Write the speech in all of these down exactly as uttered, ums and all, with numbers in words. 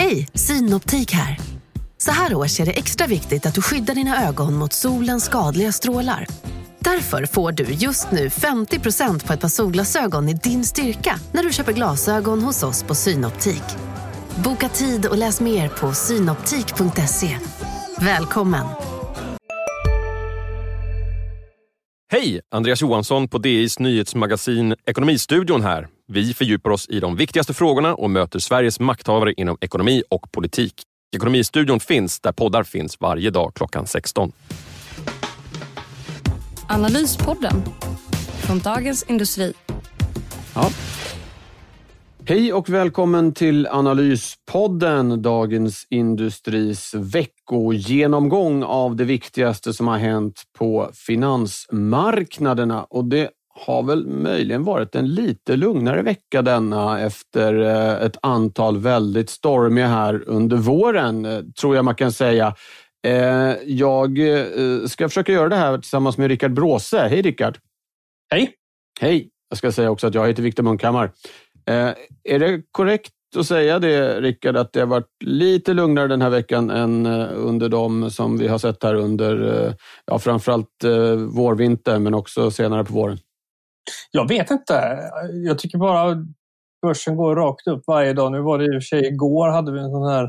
Hej, Synoptik här. Så här års är det extra viktigt att du skyddar dina ögon mot solens skadliga strålar. Därför får du just nu femtio procent på ett par solglasögon i din styrka när du köper glasögon hos oss på Synoptik. Boka tid och läs mer på synoptik punkt se. Välkommen! Hej, Andreas Johansson på D I:s nyhetsmagasin Ekonomistudion här. Vi fördjupar oss i de viktigaste frågorna och möter Sveriges makthavare inom ekonomi och politik. Ekonomistudion finns där poddar finns varje dag klockan sexton. Analyspodden från Dagens Industri. Ja. Hej och välkommen till Analyspodden, Dagens Industris veckogenomgång av det viktigaste som har hänt på finansmarknaderna. Och det har väl möjligen varit en lite lugnare vecka denna efter ett antal väldigt stormiga här under våren, tror jag man kan säga. Jag ska försöka göra det här tillsammans med Rickard Bråse. Hej Rickard! Hej! Hej! Jag ska säga också att jag heter Viktor Munkhammar. Eh, är det korrekt att säga det, Rickard, att det har varit lite lugnare den här veckan än eh, under de som vi har sett här under, eh, ja, framförallt eh, vårvinter men också senare på våren? Jag vet inte. Jag tycker bara börsen går rakt upp varje dag. Nu var det i och för sig igår hade vi en sån här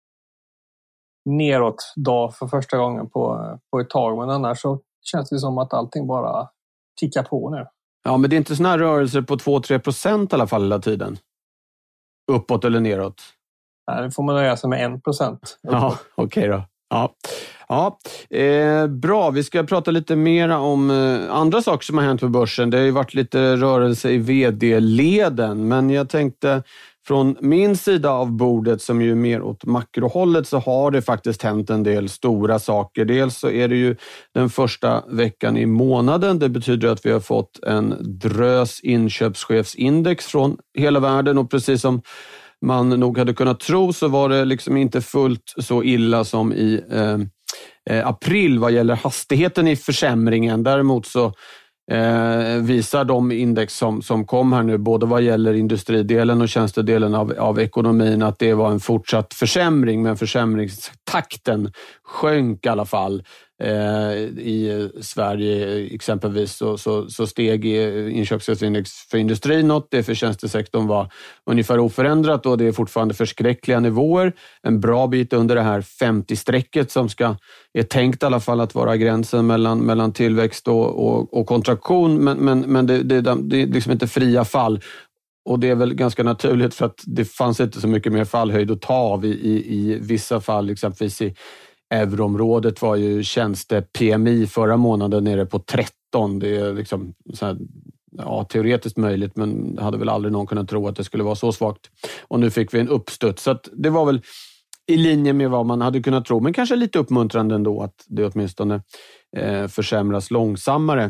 neråt dag för första gången på, på ett tag. Men annars så känns det som att allting bara tickar på nu. Ja, men det är inte såna här rörelser på två till tre procent i alla fall hela tiden? Uppåt eller neråt? Nej, det får man nöja sig med en procent. Ja, okej okay då. Ja, ja eh, bra. Vi ska prata lite mer om eh, andra saker som har hänt på börsen. Det har ju varit lite rörelse i vd-leden, men jag tänkte från min sida av bordet som ju är mer åt makrohållet så har det faktiskt hänt en del stora saker. Dels så är det ju den första veckan i månaden. Det betyder att vi har fått en drös inköpschefsindex från hela världen och precis som man nog hade kunnat tro så var det liksom inte fullt så illa som i eh, april vad gäller hastigheten i försämringen. Däremot så Eh, visar de index som, som kom här nu, både vad gäller industridelen och tjänstedelen av, av ekonomin, att det var en fortsatt försämring, men försämringstakten sjönk i alla fall. Eh, I Sverige exempelvis så, så, så steg inköpschefsindex för industrin något, det för tjänstesektorn var ungefär oförändrat och det är fortfarande förskräckliga nivåer. En bra bit under det här femtio-strecket som ska, är tänkt i alla fall att vara gränsen mellan, mellan tillväxt och, och, och kontraktion, men, men, men det, det, det är liksom inte fria fall. Och det är väl ganska naturligt för att det fanns inte så mycket mer fallhöjd att ta av i, i, i vissa fall, exempelvis i euroområdet var ju tjänste-P M I förra månaden nere på tretton. Det är liksom så här, ja, teoretiskt möjligt, men hade väl aldrig någon kunnat tro att det skulle vara så svagt. Och nu fick vi en uppstuds. Så att det var väl i linje med vad man hade kunnat tro, men kanske lite uppmuntrande ändå att det åtminstone eh, försämras långsammare.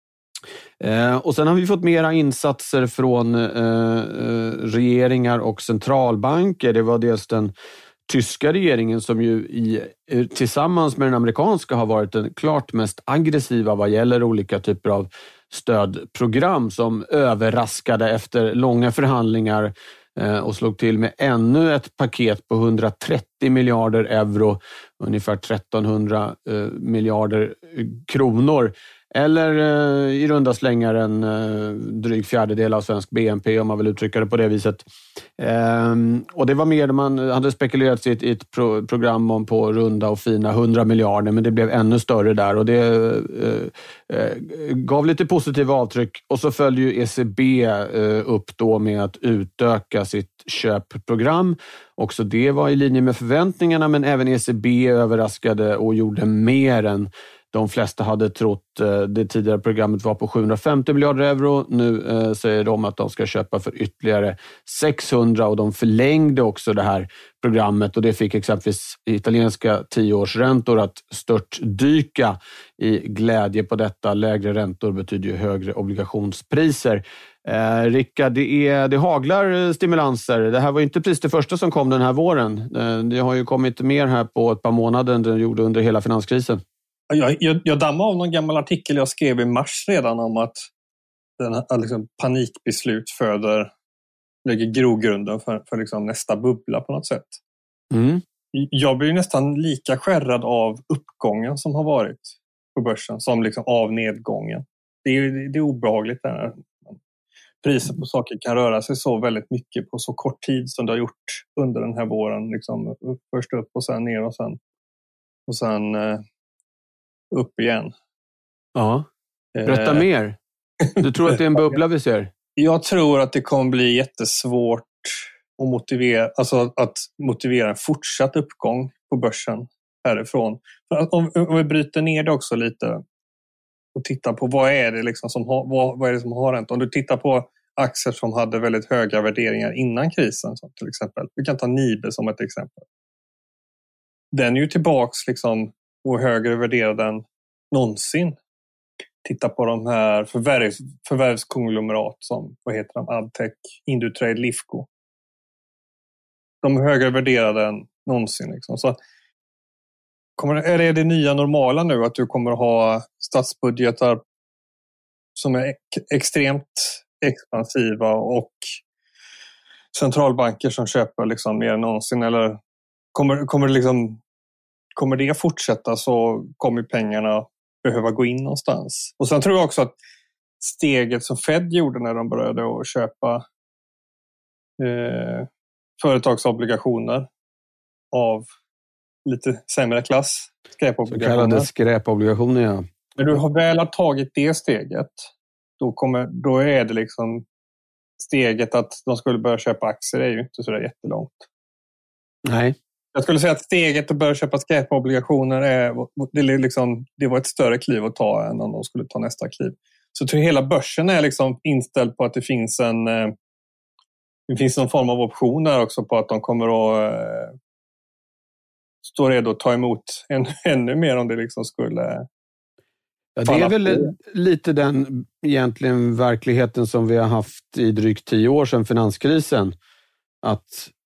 Eh, och sen har vi fått mera insatser från eh, regeringar och centralbanker. Det var dels den tyska regeringen som ju i, tillsammans med den amerikanska har varit den klart mest aggressiva vad gäller olika typer av stödprogram som överraskade efter långa förhandlingar eh, och slog till med ännu ett paket på hundratrettio miljarder euro, ungefär trettonhundra eh, miljarder kronor. Eller eh, i runda slängar en eh, dryg fjärdedel av svensk B N P om man vill uttrycka det på det viset. Eh, och det var mer när man hade spekulerat i ett, i ett pro- program om på runda och fina hundra miljarder, men det blev ännu större där och det eh, eh, gav lite positiva avtryck. Och så följde ju E C B eh, upp då med att utöka sitt köpprogram. Också det var i linje med förväntningarna, men även E C B överraskade och gjorde mer än de flesta hade trott. Det tidigare programmet var på sjuhundrafemtio miljarder euro. Nu eh, säger de att de ska köpa för ytterligare sexhundra och de förlängde också det här programmet och det fick exempelvis italienska tioårsräntor att störtdyka i glädje på detta. Lägre räntor betyder ju högre obligationspriser. Eh, Rickard, det, är, det haglar stimulanser. Det här var inte precis det första som kom den här våren. Eh, det har ju kommit mer här på ett par månader än det gjorde under hela finanskrisen. Jag, jag, jag dammade av någon gammal artikel jag skrev i mars redan om att den här, liksom, panikbeslut föder, lägger grogrunden för, för liksom nästa bubbla på något sätt. Mm. Jag blir nästan lika skärrad av uppgången som har varit på börsen som liksom av nedgången. Det är, det är obehagligt där. Priser på saker kan röra sig så väldigt mycket på så kort tid som det har gjort under den här våren. Liksom först upp och sen ner och sen, och sen uh, upp igen. Ja, berätta uh, mer. Du tror att det är en bubbla vi ser? Jag tror att det kommer bli jättesvårt att motivera, alltså att motivera en fortsatt uppgång på börsen härifrån. För att om, om vi bryter ner det också lite och tittar på vad är det liksom som har, vad, vad är det som har hänt. Om du tittar på aktier som hade väldigt höga värderingar innan krisen, som till exempel. Vi kan ta Nibe som ett exempel. Den är ju tillbaks liksom och högre värderad än någonsin. Titta på de här förvärvs, förvärvskonglomerat som, vad heter de, Adtech, Indutrade, Lifco. De är högre värderade än någonsin. Liksom. Så kommer, är det det nya normala nu att du kommer att ha statsbudgetar som är ex- extremt expansiva och centralbanker som köper liksom mer än någonsin? Eller kommer, kommer, liksom, kommer det fortsätta så kommer pengarna behöva gå in någonstans. Och sen tror jag också att steget som Fed gjorde när de började att köpa eh, företagsobligationer av lite sämre klass, skräpobligationer. Så kallade skräpobligationer, ja. När du har väl har tagit det steget, då, kommer, då är det liksom steget att de skulle börja köpa aktier är ju inte så där jättelångt. Nej. Jag skulle säga att steget att börja köpa skräpobligationer är, det, är liksom, det var ett större kliv att ta än om de skulle ta nästa kliv. Så jag tror hela börsen är liksom inställd på att det finns en det finns någon form av option där också på att de kommer att stå redo att ta emot en, ännu mer om det liksom skulle. Ja, det är väl lite den egentligen verkligheten som vi har haft i drygt tio år sedan finanskrisen. Att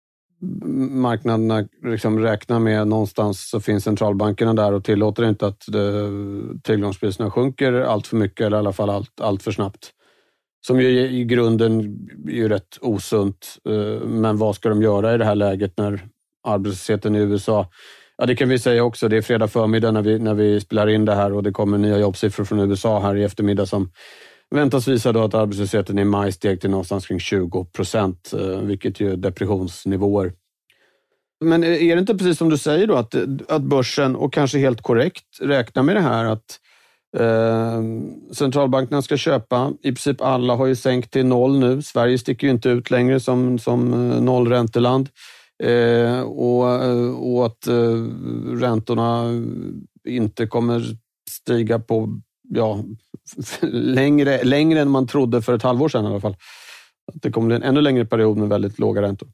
marknaderna liksom räknar med någonstans så finns centralbankerna där och tillåter inte att det, tillgångspriserna sjunker allt för mycket eller i alla fall allt, allt för snabbt. Som ju i grunden är ju rätt osunt. Men vad ska de göra i det här läget när arbetslösheten i U S A... Ja, det kan vi säga också. Det är fredag förmiddag när vi, när vi spelar in det här och det kommer nya jobbsiffror från U S A här i eftermiddag som väntas visa då att arbetslösheten i maj steg till någonstans kring tjugo procent, vilket ju är depressionsnivåer. Men är det inte precis som du säger då att, att börsen, och kanske helt korrekt, räknar med det här att eh, centralbankerna ska köpa? I princip alla har ju sänkt till noll nu. Sverige sticker ju inte ut längre som, som nollränteland. Eh, och, och att eh, räntorna inte kommer stiga på ja, längre, längre än man trodde för ett halvår sedan i alla fall. Att det kommer bli en ännu längre period med väldigt låga räntor.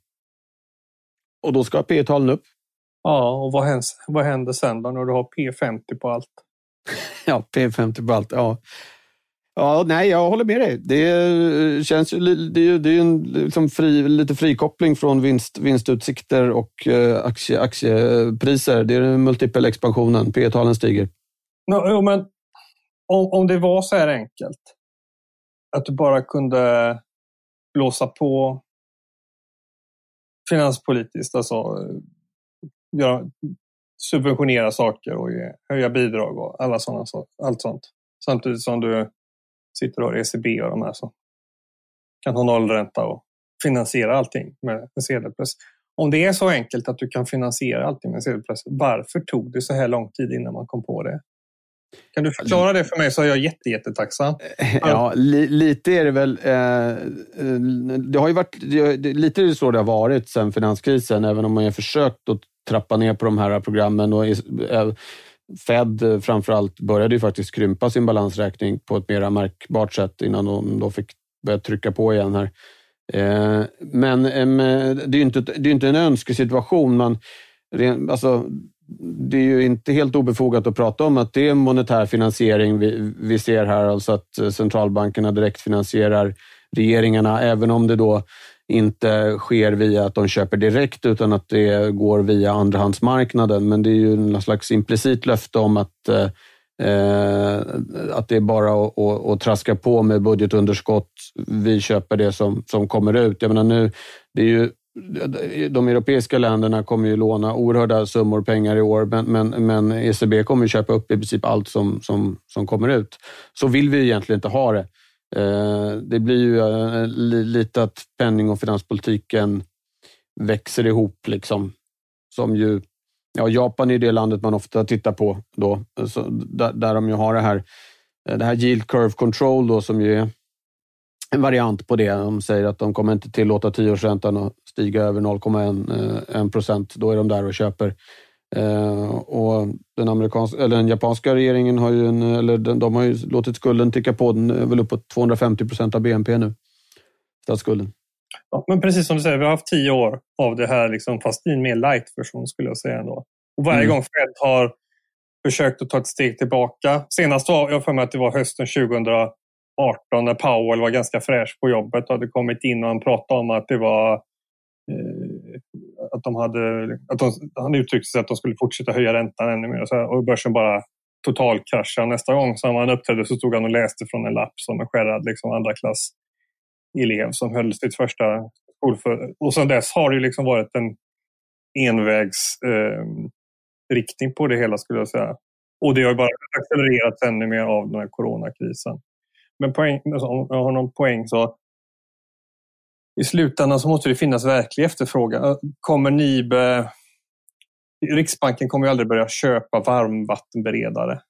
Och då ska P E-talen upp. Ja, och vad händer, vad händer sen då när du har P femtio på allt? Ja, P femtio på allt, ja. Ja, nej, jag håller med dig. Det känns ju, det är ju, det är en liksom fri, lite frikoppling från vinst, vinstutsikter och aktie, aktiepriser. Det är den multipelexpansionen. P E-talen stiger. No, men om, om det var så här enkelt att du bara kunde blåsa på finanspolitiskt, alltså göra, subventionera saker och ge, höja bidrag och alla sådana, allt sånt. Samtidigt som du sitter och har E C B och de här så kan ha nollränta och finansiera allting med en sedelpress. Om det är så enkelt att du kan finansiera allting med en sedelpress, varför tog det så här lång tid innan man kom på det? Kan du förklara det för mig så är jag jätte, jättetacksam. Ja, li, lite är det väl. Eh, det har ju varit det, lite är det så det har varit sedan finanskrisen, även om man har försökt att trappa ner på de här programmen. Och eh, Fed framförallt började ju faktiskt krympa sin balansräkning på ett mer märkbart sätt innan de då fick börja trycka på igen här. Eh, men eh, det är ju inte, det är inte en önskesituation. Man, alltså, det är ju inte helt obefogat att prata om att det är monetär finansiering vi, vi ser här. Alltså att centralbankerna direkt finansierar regeringarna, även om det då inte sker via att de köper direkt utan att det går via andrahandsmarknaden. Men det är ju en slags implicit löfte om att, eh, att det är bara att, att, att traska på med budgetunderskott. Vi köper det som, som kommer ut. Jag menar nu, det är ju de europeiska länderna kommer ju låna oerhörda summor pengar i år, men, men, men E C B kommer ju köpa upp i princip allt som, som, som kommer ut. Så vill vi egentligen inte ha det. Det blir ju lite att penning- och finanspolitiken växer ihop liksom. Som ju, ja, Japan är det landet man ofta tittar på då. Så där, där de ju har det här, det här yield curve control då, som ju är en variant på det. De säger att de kommer inte tillåta tioårsräntan att stiga över noll komma en procent. Då är de där och köper. Uh, och den amerikanska eller den japanska regeringen har ju en, eller den, de har ju låtit skulden ticka på, den är väl upp på tvåhundrafemtio procent av B N P nu, statsskulden. Ja, men precis som du säger, vi har haft tio år av det här liksom, fast i en mer light-version skulle jag säga ändå. Och varje mm. gång Fed har försökt att ta ett steg tillbaka, senast var jag för mig att det var hösten tjugoarton när Powell var ganska fräsch på jobbet och hade kommit in och han pratade om att det var eh, att de hade, att de, han uttryckte sig att de skulle fortsätta höja räntan ännu mer och, så här, och börsen bara totalkraschade. Nästa gång som han uppträdde så stod han och läste från en lapp som en skärrad liksom andra klass elev som höll sitt första skolför. Och sedan dess har det liksom varit en envägs eh, riktning på det hela skulle jag säga. Och det har bara accelererat ännu mer av den här coronakrisen. Men poäng, om jag har någon poäng så i slutändan så måste det finnas verklig efterfrågan. Kommer N I B E, Riksbanken kommer ju aldrig börja köpa varmvattenberedare.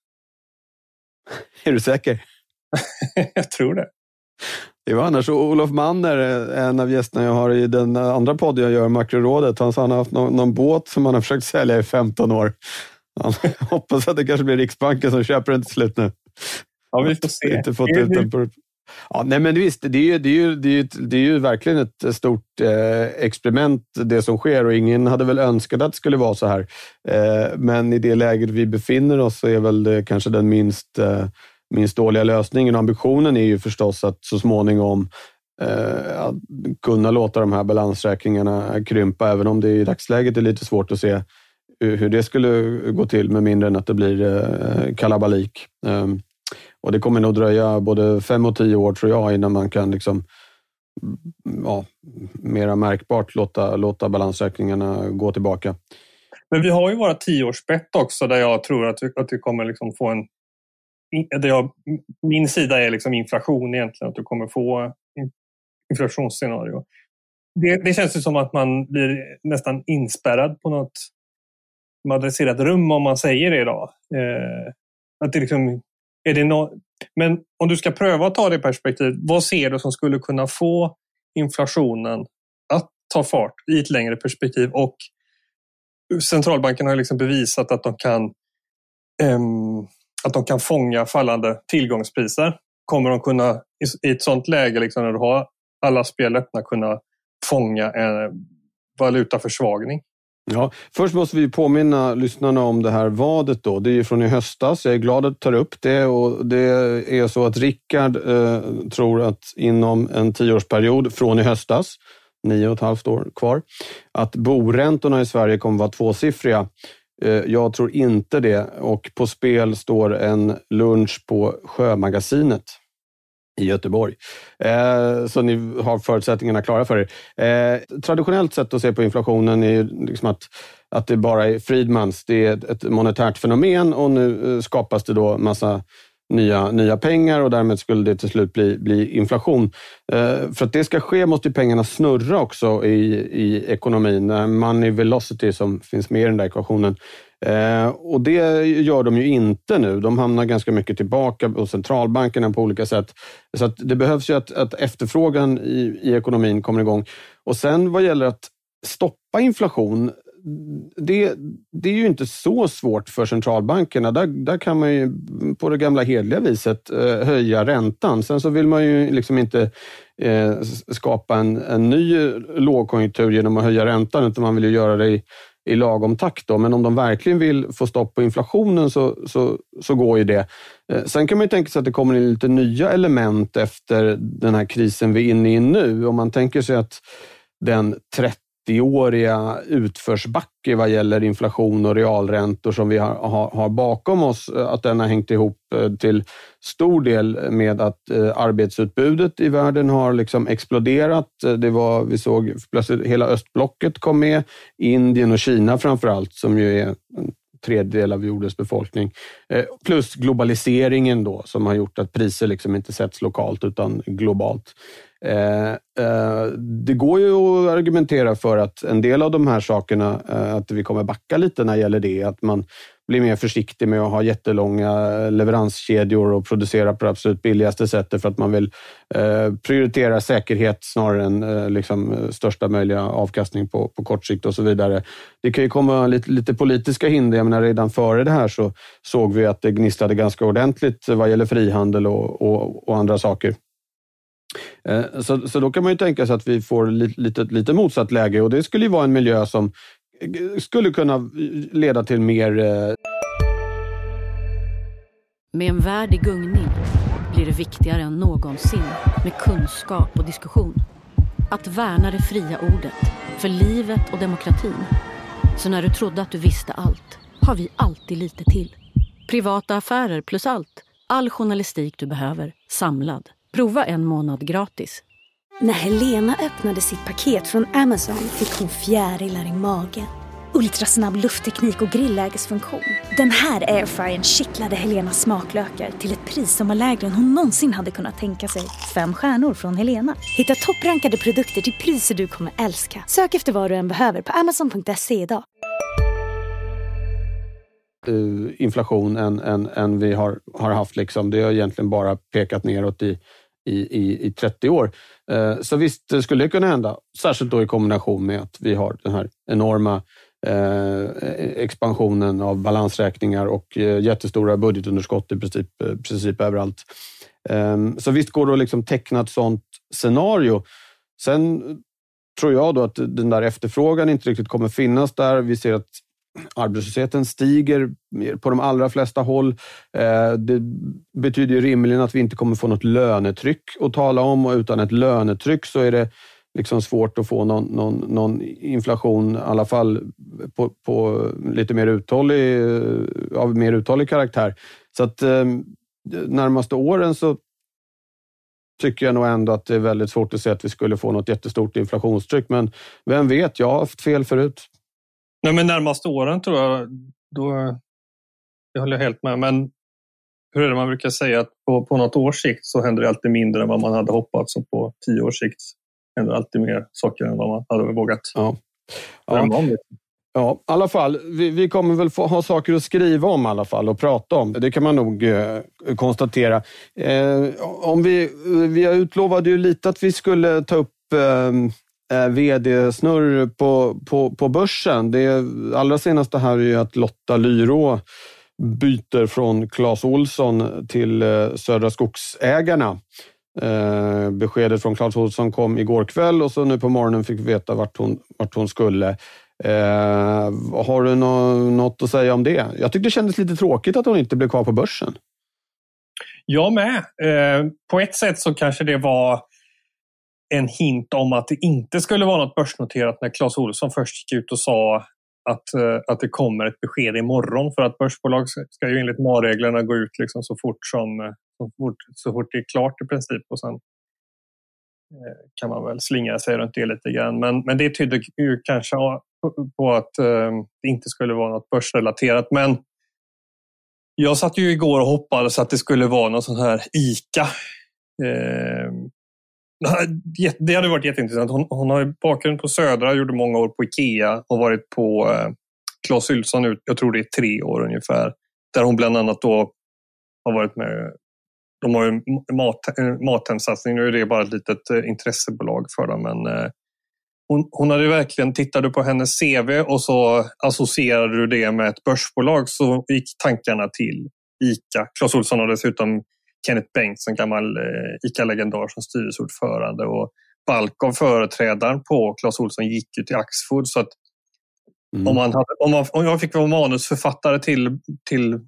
Är du säker? Jag tror det. Det var annars Olof Manner, en av gästerna jag har i den andra podden jag gör, Makrorådet. Han sa han har haft någon, någon båt som han har försökt sälja i femton år. Han hoppas att det kanske blir Riksbanken som köper den till slut nu. Ja, vi får se. Inte fått ut den på... Ja, nej men visst, det är ju, det är ju, det är ju, det är ju verkligen ett stort eh, experiment det som sker och ingen hade väl önskat att det skulle vara så här. Eh, men i det läget vi befinner oss så är väl det kanske den minst, eh, minst dåliga lösningen. Ambitionen är ju förstås att så småningom eh, att kunna låta de här balansräkningarna krympa, även om det i dagsläget är lite svårt att se hur det skulle gå till med mindre än att det blir eh, kalabalik. Eh, Och det kommer nog dröja både fem och tio år tror jag innan man kan liksom, ja, mera märkbart låta, låta balansräkningarna gå tillbaka. Men vi har ju våra tioårsbett också där jag tror att vi, att vi kommer liksom få en... Där jag, min sida är liksom inflation egentligen, att du kommer få inflationsscenario. Det, det känns ju som att man blir nästan inspärrad på något adresserat rum om man säger det idag. Eh, att det liksom... Är det no- Men om du ska pröva att ta det perspektiv, vad ser du som skulle kunna få inflationen att ta fart i ett längre perspektiv? Och centralbanken har liksom bevisat att de kan um, att de kan fånga fallande tillgångspriser. Kommer de kunna i, i ett sånt läge liksom, när du har alla spel öppna kunna fånga en valutaförsvagning? Ja, först måste vi påminna lyssnarna om det här vadet då. Det är ju från i höstas. Jag är glad att du tar upp det och det är så att Rickard eh, tror att inom en tioårsperiod från i höstas, nio och ett halvt år kvar, att boräntorna i Sverige kommer vara tvåsiffriga. Eh, jag tror inte det och på spel står en lunch på Sjömagasinet i Göteborg. Eh, så ni har förutsättningarna klara för er. Eh, traditionellt sett att se på inflationen är liksom att, att det bara är Friedmans. Det är ett monetärt fenomen och nu eh, skapas det då massa nya, nya pengar och därmed skulle det till slut bli, bli inflation. Eh, för att det ska ske måste ju pengarna snurra också i, i ekonomin. Money velocity som finns med i den där ekvationen. Eh, och det gör de ju inte nu. De hamnar ganska mycket tillbaka på centralbankerna på olika sätt. Så att det behövs ju att, att efterfrågan i, i ekonomin kommer igång. Och sen vad gäller att stoppa inflation, det, det är ju inte så svårt för centralbankerna. Där, där kan man ju på det gamla hedliga viset eh, höja räntan. Sen så vill man ju liksom inte eh, skapa en, en ny lågkonjunktur genom att höja räntan, utan man vill ju göra det i i lagom takt då. Men om de verkligen vill få stopp på inflationen så, så, så går ju det. Sen kan man ju tänka sig att det kommer in lite nya element efter den här krisen vi är inne i nu. Om man tänker sig att den trettio trettioåriga utförsbacke vad gäller inflation och realräntor som vi har, har, har bakom oss, att den har hängt ihop till stor del med att eh, arbetsutbudet i världen har liksom exploderat. Det var, vi såg plötsligt hela östblocket kom med, Indien och Kina framförallt, som ju är en tredjedel av jordens befolkning. Eh, plus globaliseringen då, som har gjort att priser liksom inte sätts lokalt utan globalt. Eh, eh, det går ju att argumentera för att en del av de här sakerna, eh, att vi kommer backa lite när det gäller det, att man blir mer försiktig med att ha jättelånga leveranskedjor och producera på det absolut billigaste sättet för att man vill eh, prioritera säkerhet snarare än eh, liksom, största möjliga avkastning på, på kort sikt och så vidare. Det kan ju komma lite, lite politiska hinder. Jag menar, redan före det här så såg vi att det gnisslade ganska ordentligt vad gäller frihandel och, och, och andra saker. Så, så då kan man ju tänka sig att vi får lite, lite, lite motsatt läge, och det skulle ju vara en miljö som skulle kunna leda till mer... Med en värld i gungning blir det viktigare än någonsin med kunskap och diskussion. Att värna det fria ordet för livet och demokratin. Så när du trodde att du visste allt, har vi alltid lite till. Privata affärer plus allt. All journalistik du behöver, samlad. Prova en månad gratis. När Helena öppnade sitt paket från Amazon fick hon fjärilar i magen. Ultrasnabb luftteknik och grillägesfunktion. Den här airfryern kittlade Helenas smaklökar till ett pris som var lägre än hon någonsin hade kunnat tänka sig. Fem stjärnor från Helena. Hitta topprankade produkter till priser du kommer älska. Sök efter vad du än behöver på amazon punkt se idag. Uh, inflation än, än, än vi har, har haft. Liksom. Det har egentligen bara pekat neråt i, i, i, i trettio år. Uh, så visst skulle det kunna hända. Särskilt då i kombination med att vi har den här enorma uh, expansionen av balansräkningar och uh, jättestora budgetunderskott i princip, uh, princip överallt. Um, så visst går det att liksom teckna ett sånt scenario. Sen tror jag då att den där efterfrågan inte riktigt kommer finnas där. Vi ser att arbetslösheten stiger på de allra flesta håll. Det betyder ju rimligen att vi inte kommer få något lönetryck att tala om, och utan ett lönetryck så är det liksom svårt att få någon, någon, någon inflation, i alla fall på, på lite mer uthållig, av mer uthållig karaktär. Så att närmaste åren så tycker jag nog ändå att det är väldigt svårt att se att vi skulle få något jättestort inflationstryck, men vem vet, jag har haft fel förut. Nej, men närmaste åren tror jag, då, det håller jag helt med. Men hur är det man brukar säga, att på, på något års sikt så händer det alltid mindre än vad man hade hoppats, och på tio års sikt händer det alltid mer saker än vad man hade vågat. Ja, ja. ja i alla fall. Vi, vi kommer väl få ha saker att skriva om i alla fall och prata om. Det kan man nog eh, konstatera. Eh, om vi, vi utlovade ju lite att vi skulle ta upp... Eh, vd-snurr på, på, på börsen. Det allra senaste här är ju att Lotta Lyrå byter från Clas Ohlson till Södra Skogsägarna. Eh, beskedet från Clas Ohlson kom igår kväll, och så nu på morgonen fick vi veta vart hon, vart hon skulle. Eh, har du no- något att säga om det? Jag tyckte det kändes lite tråkigt att hon inte blev kvar på börsen. Jag med. Eh, på ett sätt så kanske det var en hint om att det inte skulle vara något börsnoterat när Clas Ohlson först gick ut och sa att, att det kommer ett besked imorgon, för att börsbolag ska ju enligt M A-reglerna gå ut liksom så, fort som, så, fort, så fort det är klart i princip, och sen kan man väl slinga sig runt det lite grann. Men, men det tyder ju kanske på att eh, det inte skulle vara något börsrelaterat. Men jag satt ju igår och hoppades att det skulle vara någon sån här ICA. Eh, Det hade varit jätteintressant. Hon, hon har bakgrund på Södra, gjorde många år på Ikea och varit på eh, Clas Ohlson ut, jag tror det är tre år ungefär. Där hon bland annat då har varit med. De har ju mat, Mathemsatsning, nu är det bara ett litet eh, intressebolag för dem. Men eh, hon, hon hade verkligen, tittade på hennes C V och så associerade du det med ett börsbolag, så gick tankarna till ICA. Clas Ohlson har dessutom Kenneth Bengtsson, gammal eh, ICA-legendar som styrelseordförande, och balk av företrädaren på Clas Ohlson gick ju till Axfood, så att mm. om, man hade, om, man, om jag fick vara manusförfattare till, till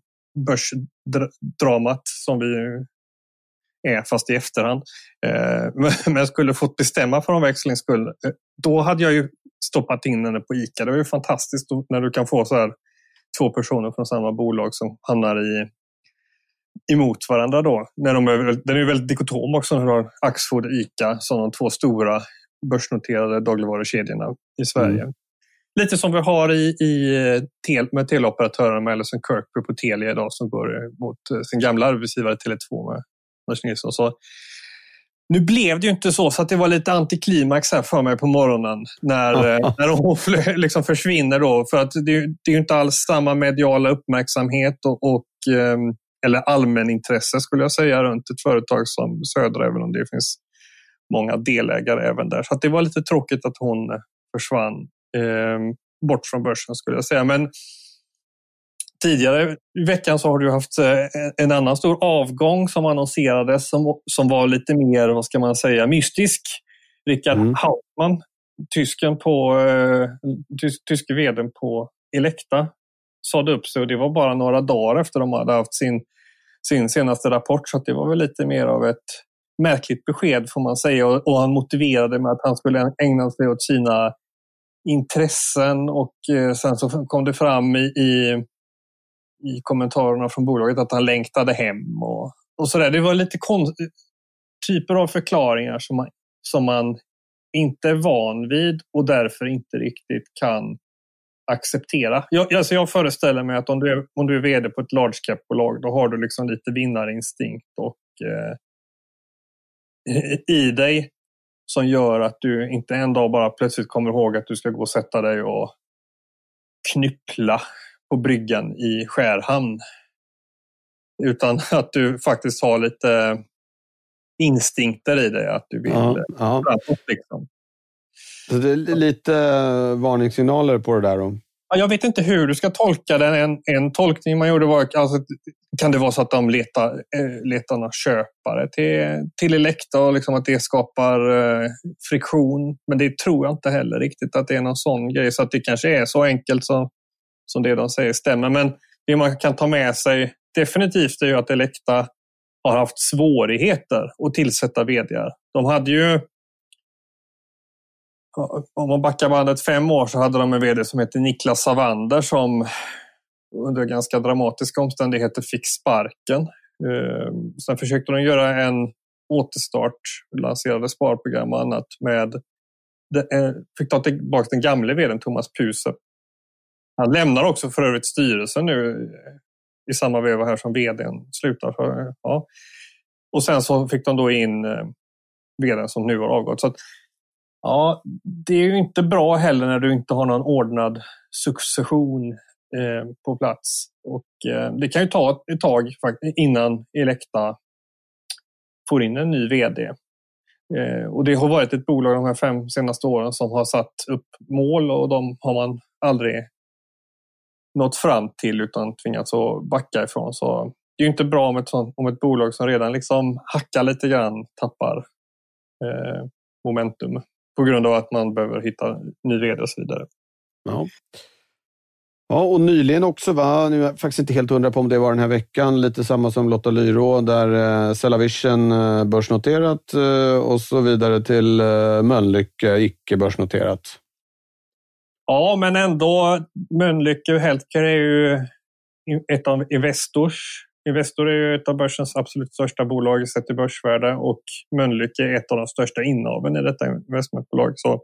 börsdramat som vi är, fast i efterhand, eh, men, men jag skulle fått bestämma för omväxlings skull, då hade jag ju stoppat in henne på ICA. Det var ju fantastiskt när du kan få så här två personer från samma bolag som hamnar i emot varandra då. När de är, den är ju väldigt dikotom också när du har Axfood och ICA som de två stora börsnoterade dagligvarukedjorna i Sverige. Mm. Lite som vi har i, i tel, med teleoperatören med Ellison Kirkby på Telia idag som går mot sin gamla arbetsgivare Tele två med Lars Nilsson. Så nu blev det ju inte så, så att det var lite antiklimax här för mig på morgonen när, när hon liksom försvinner då. För att det, det är ju inte alls samma mediala uppmärksamhet och, och eller allmänintresse skulle jag säga runt ett företag som Södra, även om det finns många delägare även där. Så att det var lite tråkigt att hon försvann eh, bort från börsen skulle jag säga. Men tidigare i veckan så har du haft en annan stor avgång som annonserades som, som var lite mer, vad ska man säga, mystisk. Rickard mm. Hauptmann, tysken på, eh, tys, tyske vdn på Elekta, sade upp sig och det var bara några dagar efter de hade haft sin, sin senaste rapport, så att det var väl lite mer av ett märkligt besked får man säga, och, och han motiverade med att han skulle ägna sig åt sina intressen och eh, sen så kom det fram i, i, i kommentarerna från bolaget att han längtade hem och, och sådär. Det var lite konst, typer av förklaringar som man, som man inte är van vid och därför inte riktigt kan acceptera. Jag, alltså jag föreställer mig att om du är, om du är vd på ett large cap-bolag, då har du liksom lite vinnarinstinkt och eh, i dig som gör att du inte en dag bara plötsligt kommer ihåg att du ska gå och sätta dig och knyppla på bryggan i Skärhamn. Utan att du faktiskt har lite instinkter i dig att du vill ja, ja. framåt liksom. Så det är lite varningssignaler på det där då? Ja, jag vet inte hur du ska tolka den. En, en tolkning man gjorde var alltså, kan det vara så att de letar, äh, letar några köpare till, till Elekta och liksom att det skapar äh, friktion. Men det tror jag inte heller riktigt att det är någon sån grej. Så att det kanske är så enkelt som, som det de säger stämmer. Men det man kan ta med sig definitivt är ju att Elekta har haft svårigheter att tillsätta vd:ar. De hade ju, om man backar bandet fem år, så hade de en vd som heter Niklas Savander som under ganska dramatiska omständigheter fick sparken. Sen försökte de göra en återstart, lanserade sparprogram och annat med, fick ta tillbaka den gamla vd:n Thomas Puse. Han lämnar också för övrigt styrelsen nu i samma veva här som vd:n slutar. För, ja. Och sen så fick de då in vd:n som nu har avgått. Så att, ja, det är ju inte bra heller när du inte har någon ordnad succession eh, på plats. Och eh, det kan ju ta ett tag faktiskt innan Elekta får in en ny vd. Eh, och det har varit ett bolag de här fem senaste åren som har satt upp mål och de har man aldrig nått fram till utan tvingats att backa ifrån. Så det är ju inte bra om ett, sånt, om ett bolag som redan liksom hackar lite grann tappar eh, momentum. På grund av att man behöver hitta ny vd och så vidare. Ja. Ja, och nyligen också va, nu är jag faktiskt inte helt hundra på om det var den här veckan, lite samma som Lotta Lyro där eh, Cellavision eh, börsnoterat eh, och så vidare till eh, Mölnlycke icke börsnoterat. Ja, men ändå Mölnlycke Healthcare är ju ett av Investors. Investor är ju ett av börsens absolut största bolag sett i börsvärde och Mölnlycke är ett av de största innehaven i detta investmentbolag. Så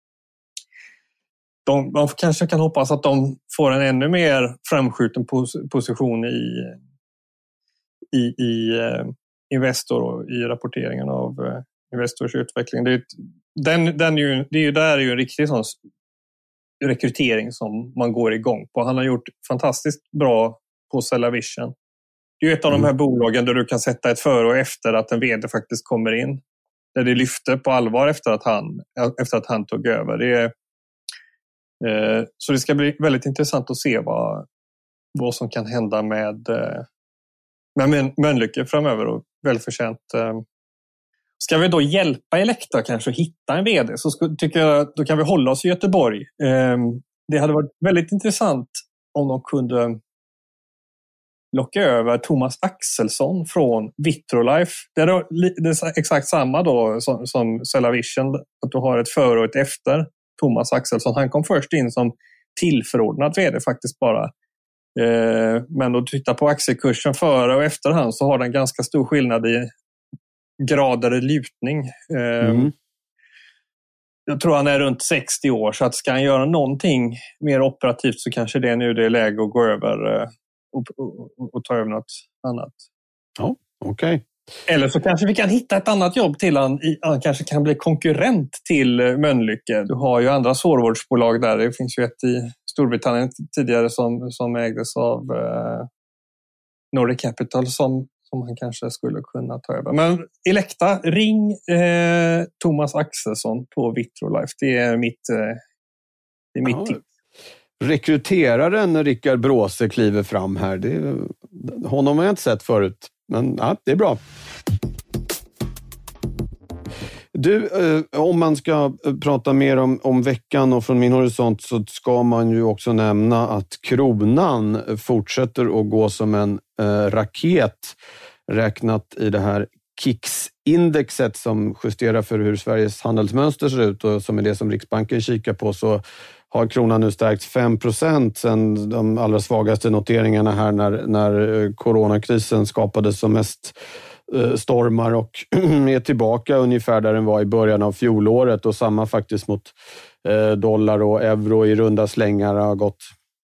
de, de kanske kan hoppas att de får en ännu mer framskjuten pos- position i, i, i uh, Investor och i rapporteringen av uh, Investors utveckling. Det är, ett, den, den är ju, det är ju där är ju en riktig sån rekrytering som man går igång på. Han har gjort fantastiskt bra på Cellavision. Det är ju ett av de här bolagen där du kan sätta ett före och efter att en vd faktiskt kommer in. Där det lyfter på allvar efter att han, efter att han tog över. Det är, eh, så det ska bli väldigt intressant att se vad, vad som kan hända med, eh, med Mölnlycke framöver och välförtjänt. Eh. Ska vi då hjälpa Elekta kanske att hitta en vd så ska, tycker jag då kan vi hålla oss i Göteborg. Eh, det hade varit väldigt intressant om de kunde locka över Thomas Axelsson från Vitrolife. Det är, det är exakt samma då som, som Cellavision, att du har ett före och ett efter. Thomas Axelsson. Han kom först in som tillförordnad vd faktiskt bara. Eh, men om du tittar på aktiekursen före och efter han så har den ganska stor skillnad i grader i lutning. Eh, mm. Jag tror han är runt sextio år, så att ska han göra någonting mer operativt så kanske det är nu det är läge att gå över eh, och, och, och ta över något annat. Ja, okej. Okay. Eller så kanske vi kan hitta ett annat jobb till han. Han kanske kan bli konkurrent till Mölnlycke. Du har ju andra sårvårdsbolag där. Det finns ju ett i Storbritannien tidigare som, som ägdes av eh, Nordic Capital som, som han kanske skulle kunna ta över. Men Elekta, ring eh, Thomas Axelsson på Vitrolife. Det är mitt, eh, det är mitt ja. tips. Rekryteraren Rickard Bråse kliver fram här. Det är, honom har jag inte sett förut. Men ja, det är bra. Du, eh, om man ska prata mer om, om veckan och från min horisont så ska man ju också nämna att kronan fortsätter att gå som en eh, raket räknat i det här K I X-indexet som justerar för hur Sveriges handelsmönster ser ut och som är det som Riksbanken kikar på, så har kronan nu stärkt fem procent sedan de allra svagaste noteringarna här när, när coronakrisen skapades som mest eh, stormar och är tillbaka ungefär där den var i början av fjolåret, och samma faktiskt mot eh, dollar och euro i runda slängar har gått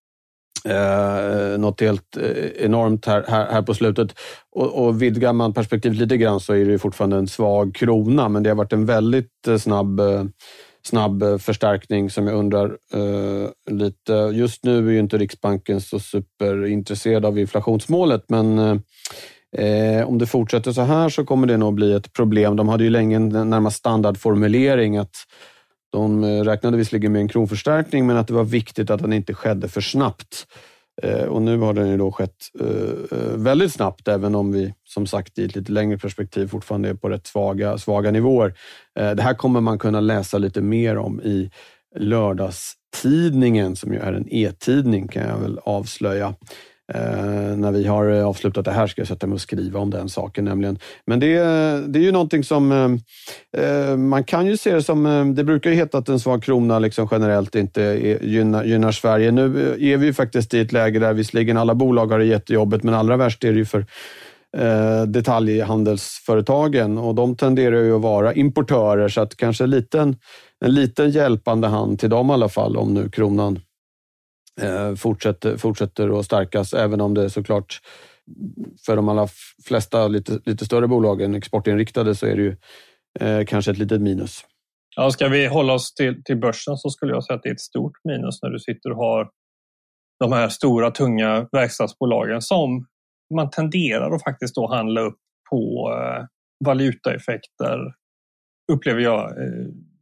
eh, något helt eh, enormt här, här, här på slutet. Och, och vidgar man perspektivet lite grann så är det fortfarande en svag krona, men det har varit en väldigt eh, snabb eh, snabb förstärkning som jag undrar eh, lite. Just nu är ju inte Riksbanken så superintresserad av inflationsmålet, men eh, om det fortsätter så här så kommer det nog bli ett problem. De hade ju länge en närmast standardformulering att de räknade visserligen med en kronförstärkning, men att det var viktigt att den inte skedde för snabbt. Eh, och nu har den ju då skett eh, väldigt snabbt, även om vi som sagt i ett lite längre perspektiv fortfarande är på rätt svaga, svaga nivåer. Eh, det här kommer man kunna läsa lite mer om i lördagstidningen, som ju är en e-tidning kan jag väl avslöja. Eh, när vi har avslutat det här ska jag sätta mig och skriva om den saken nämligen. Men det, det är ju någonting som eh, man kan ju se det som, det brukar ju heta att en svag krona liksom generellt inte är, gynnar, gynnar Sverige. Nu är vi ju faktiskt i ett läge där visserligen alla bolag har det jättejobbigt, men allra värst är det ju för eh, detaljhandelsföretagen, och de tenderar ju att vara importörer, så att kanske en liten, en liten hjälpande hand till dem i alla fall om nu kronan Fortsätter, fortsätter att stärkas, även om det såklart för de allra flesta lite, lite större bolagen exportinriktade så är det ju eh, kanske ett litet minus. Ja, ska vi hålla oss till, till börsen så skulle jag säga att det är ett stort minus när du sitter och har de här stora tunga verkstadsbolagen som man tenderar att faktiskt då handla upp på eh, valutaeffekter, upplever jag. Eh,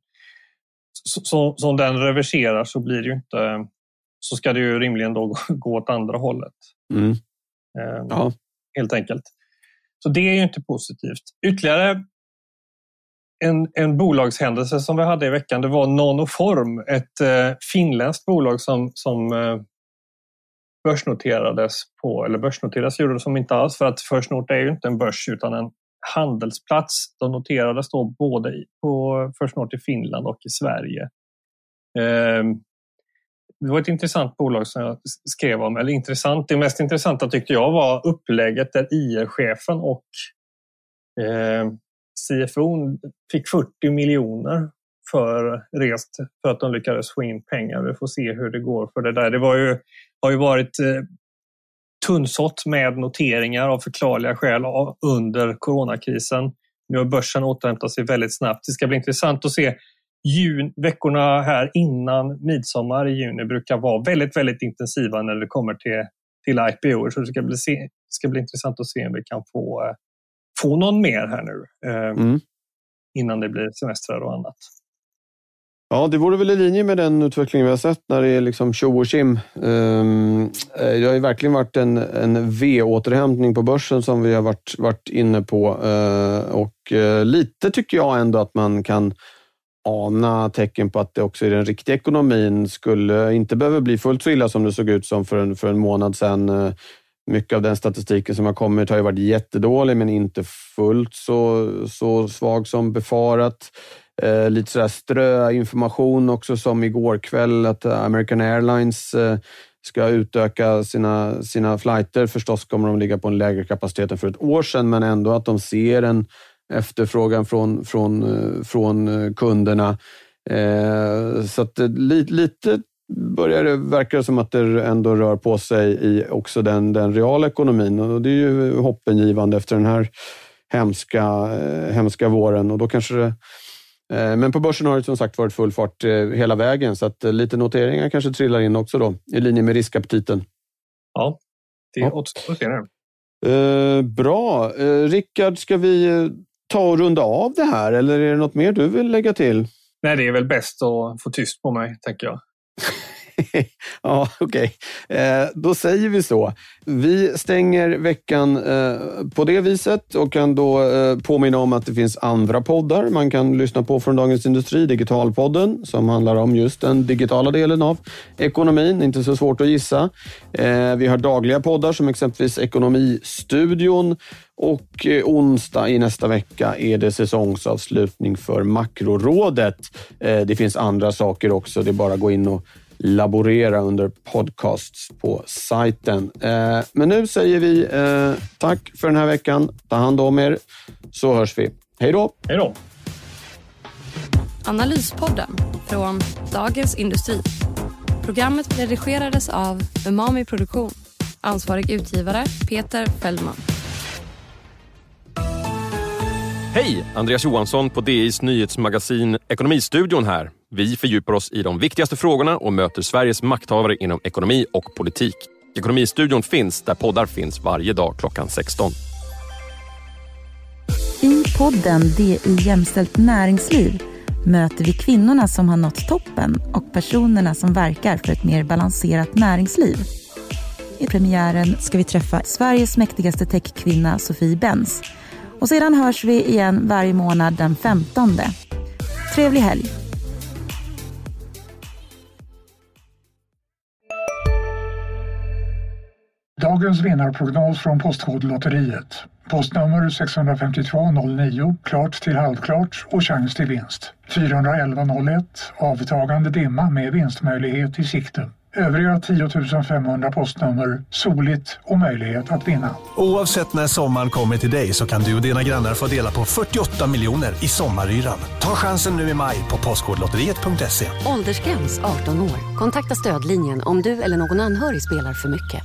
så, så, så om den reverserar så blir det ju inte, så ska det ju rimligen då gå åt andra hållet. Mm. Eh, ja. Helt enkelt. Så det är ju inte positivt. Ytterligare en, en bolagshändelse som vi hade i veckan, det var Nanoform, ett eh, finländskt bolag som, som eh, börsnoterades på, eller börsnoterades gjorde det som inte alls, för att First North är ju inte en börs utan en handelsplats. De noterades då både på First North i Finland och i Sverige. Eh, Det var ett intressant bolag som jag skrev om. Eller intressant, det mest intressanta tyckte jag var upplägget där I R-chefen och eh, C F O fick fyrtio miljoner för rest för att de lyckades få in pengar. Vi får se hur det går för det där. Det var ju, har ju varit eh, tunnsått med noteringar av förklarliga skäl under coronakrisen. Nu har börsen återhämtat sig väldigt snabbt. Det ska bli intressant att se. Jun, veckorna här innan midsommar i juni brukar vara väldigt, väldigt intensiva när det kommer till, till I P O. Så det ska bli, se, det ska bli intressant att se om vi kan få, få någon mer här nu eh, mm. innan det blir semestrar och annat. Ja, det vore väl i linje med den utveckling vi har sett när det är liksom tjo och tjim. Um, det har ju verkligen varit en, en V-återhämtning på börsen som vi har varit, varit inne på. Uh, och uh, lite tycker jag ändå att man kan ana tecken på att det också i den riktiga ekonomin skulle inte behöva bli fullt så illa som det såg ut som för en, för en månad sedan. Mycket av den statistiken som har kommit har ju varit jättedålig, men inte fullt så, så svag som befarat. Eh, lite sådär ströinformation också, som igår kväll att American Airlines eh, ska utöka sina, sina flighter. Förstås kommer de ligga på en lägre kapacitet än för ett år sedan, men ändå att de ser en efterfrågan från, från, från kunderna. Eh, så att lite, lite börjar det verka som att det ändå rör på sig i också den, den reala ekonomin. Och det är ju hoppengivande efter den här hemska, eh, hemska våren. Och då kanske det, eh, men på börsen har det som sagt varit full fart eh, hela vägen. Så att eh, lite noteringar kanske trillar in också då, i linje med riskaptiten. Ja, det är ja. återstår att se det. Eh, bra. Eh, Rickard, ska vi eh, ta och runda av det här? Eller är det något mer du vill lägga till? Nej, det är väl bäst att få tyst på mig, tänker jag. Ja, okej. Okay. Eh, då säger vi så. Vi stänger veckan eh, på det viset och kan då eh, påminna om att det finns andra poddar man kan lyssna på från Dagens Industri. Digitalpodden som handlar om just den digitala delen av ekonomin. Inte så svårt att gissa. Eh, vi har dagliga poddar som exempelvis Ekonomistudion. Och eh, onsdag i nästa vecka är det säsongsavslutning för Makrorådet. Eh, det finns andra saker också. Det är bara att gå in och laborera under podcasts på sajten. Eh, men nu säger vi eh, tack för den här veckan. Ta hand om er, så hörs vi. Hej då! Hej då! Analyspodden från Dagens Industri. Programmet redigerades av Umami Produktion. Ansvarig utgivare Peter Fällman. Hej! Andreas Johansson på D I:s nyhetsmagasin Ekonomistudion här. Vi fördjupar oss i de viktigaste frågorna och möter Sveriges makthavare inom ekonomi och politik. Ekonomistudion finns där poddar finns varje dag klockan sexton. I podden D I Jämställt näringsliv möter vi kvinnorna som har nått toppen och personerna som verkar för ett mer balanserat näringsliv. I premiären ska vi träffa Sveriges mäktigaste techkvinna Sofie Benz. Och sedan hörs vi igen varje månad den femtonde. Trevlig helg! Dagens vinnarprognos från Postkodlotteriet. Postnummer sex fem två noll nio, klart till halvklart och chans till vinst. fyra ett ett noll ett, avtagande dimma med vinstmöjlighet i sikte. Övriga tio tusen femhundra postnummer, soligt och möjlighet att vinna. Oavsett när sommaren kommer till dig så kan du och dina grannar få dela på fyrtioåtta miljoner i sommaryran. Ta chansen nu i maj på postkodlotteriet punkt se. Åldersgräns arton år. Kontakta stödlinjen om du eller någon anhörig spelar för mycket.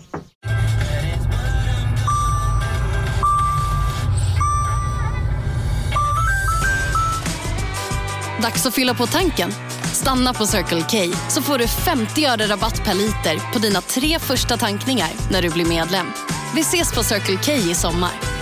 Dags att fylla på tanken. Stanna på Circle K så får du femtio öre rabatt per liter på dina tre första tankningar när du blir medlem. Vi ses på Circle K i sommar.